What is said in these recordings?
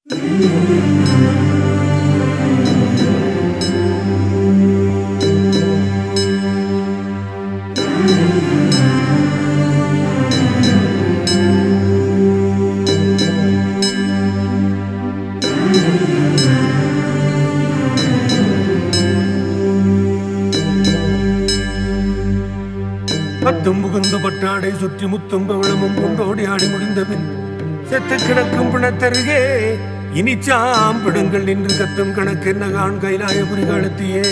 பத்தும் புகுந்து பட்டாடை சுற்றி முத்தும் பவளமும் கொண்டோடி ஆடி முடிந்த பின் செத்து கிடக்கும் பிணத்தருகே இனி சாம்பிடுங்கள் நின்று கத்தும் கணக்கு என்ன கான் கைலாயபுரி காலத்தியே.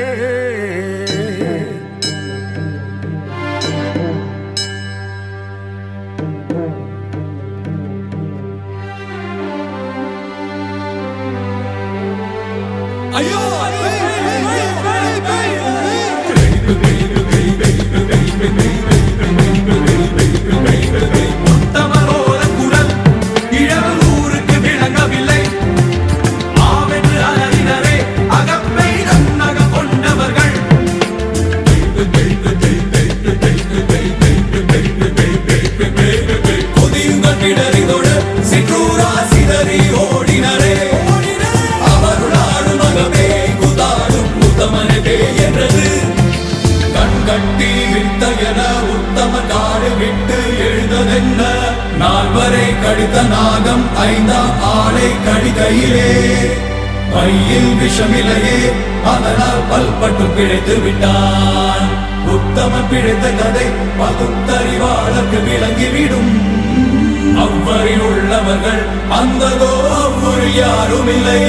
ஐயோ உத்தமரோட குரல் இழவூருக்கு விளங்கவில்லை. ஆவென்று அலறினரே அகப்பை நன்னக கொண்டவர்கள். கொதியுங்கள் பிடரிதோடு சிற்றூரா சிதறி ஓடினரே. அவருளாடு மகமே குதாடும் உத்தமனே என்றது. கண்கட்டி வித்தயன உத்தம காடு விட்டு எழுததென்ன. நால்வரை கடித்த நாகம் ஐந்தாம் ஆளை கடிகையிலே. பையில் விஷமில்லையே அதனால் பல்பட்டு பிழைத்து விட்டான். உத்தம பிழைத்த கதை பகுத்தறிவாளருக்கு விளங்கிவிடும். அவ்வரில் உள்ளவர்கள் அந்ததோ அவ்வொரு யாரும் இல்லை.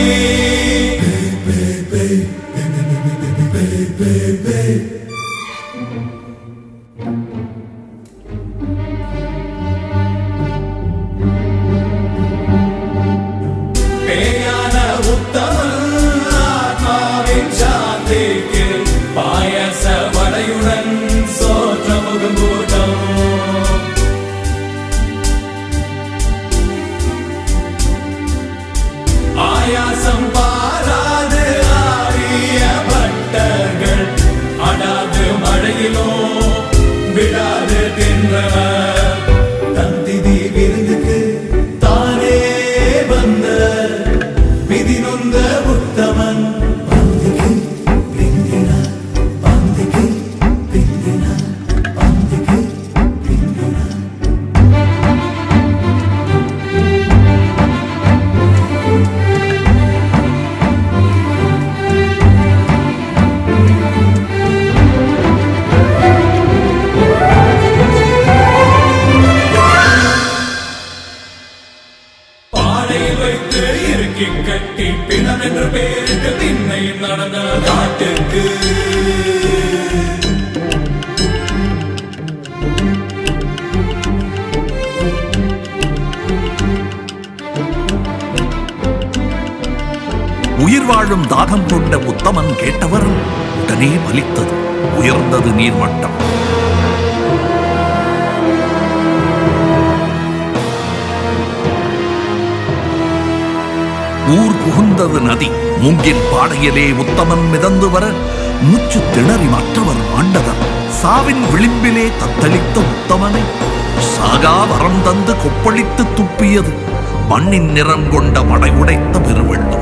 பேயான உத்தமன் ஆத்மாவின் சாந்திக்கு பாயச வடையுடன் சோற்ற முகங்கூட்டம். ஆயாசம் பாராது ஆரிய பட்டர்கள் அடாது மழையிலோ விடாது தின்றவர். தந்திதி விருந்துக்கு தானே வந்த விதி நொந்த உத்தமன். பந்திக்கு பிந்தினார் பந்திக்கு பிந்தினார் பந்திக்கு பிந்தினார். பாடையில் வைத்து இறுக்கி கட்டி பிணம் என்று பேருக்கு திண்ணை நடந்த காட்டுக்கு. உயிர் வாழும் தாகம் கொண்ட உத்தமன் கேட்டவர் உடனே பலித்தது. உயர்ந்தது நீர்மட்டம். ஊர் புகுந்தது நதி. மூங்கில் பாடையிலே உத்தமன் மிதந்து வர மூச்சு திணறி மற்றவர் மாண்டவர். சாவின் விளிம்பிலே தத்தளித்த உத்தமனை சாகா வரம் தந்து கொப்பளித்து துப்பியது மண்ணின் நிறம் கொண்ட மடை உடைத்த பெருவெள்ளம்.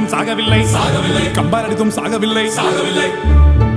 சாகவில்லை சாகவில்லை கம்பாரடித்தும் சாகவில்லை சாகவில்லை